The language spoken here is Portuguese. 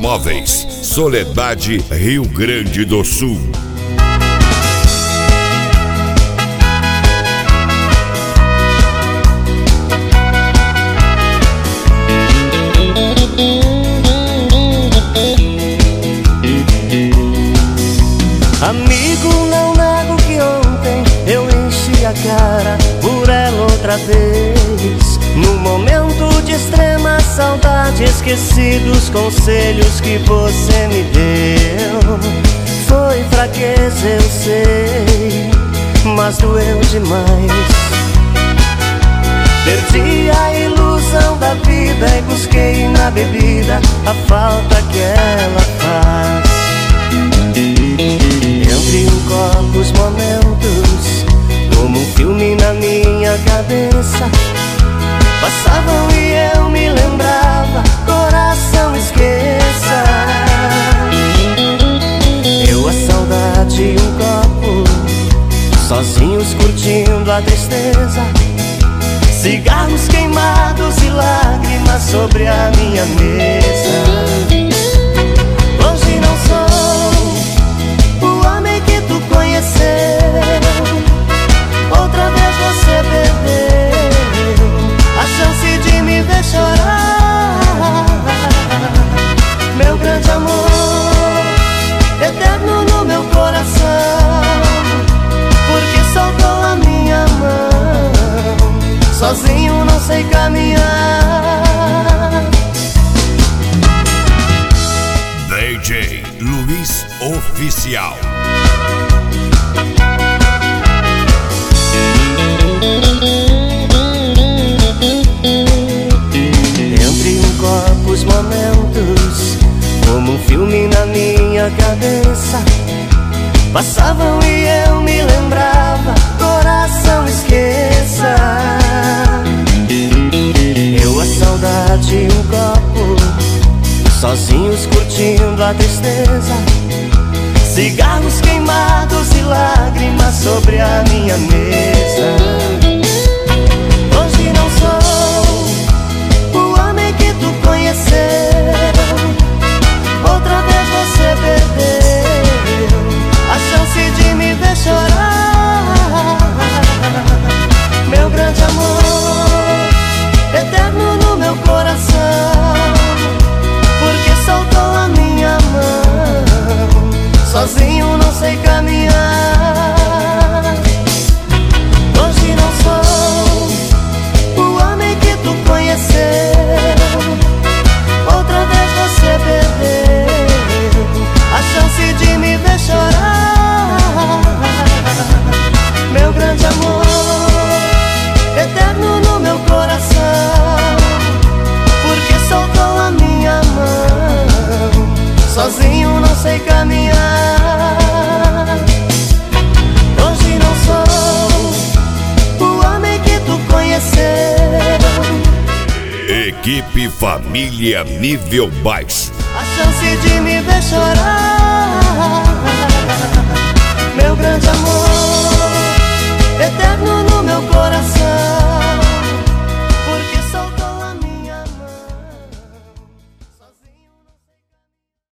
Automóveis, Soledade, Rio Grande do Sul. Amigo, não nego que ontem eu enchi a cara por ela outra vez. No momento de extrema saudade, esqueci dos conselhos que você me deu. Foi fraqueza, eu sei, mas doeu demais. Perdi a ilusão da vida e busquei na bebida a falta que ela faz. Entre um copo os momentos, como um filme na minha cabeça, passavam e eu me lembrava, coração esqueça. Eu, a saudade e um copo, sozinhos curtindo a tristeza. Cigarros queimados e lágrimas sobre a minha mesa. Hoje não sou o homem que tu conheceu. Outra vez você perdeu a chance de me ver chorar. Meu grande amor, eterno no meu coração, porque soltou a minha mão. Sozinho não sei caminhar. DJ Luiz Oficial. Entre um copo os momentos, como um filme na minha cabeça, passavam e eu me lembrava, coração esqueça. Eu, a saudade e um copo, sozinhos curtindo a tristeza. Cigarros queimados e lágrimas sobre a minha mesa. Hoje não sou o homem que tu conheceu. Outra vez você perdeu a chance de me ver chorar. Meu grande amor, eterno no meu coração, porque soltou a minha mão. Sozinho não sei caminhar. Hoje não sou o homem que tu conheceu. Outra vez você perdeu a chance de me ver chorar. Meu grande amor, eterno no meu coração, porque soltou a minha mão. Sozinho não sei caminhar. Hoje não sou o homem que tu conheceu. Equipe Família Nível Baixo. A chance de me ver chorar.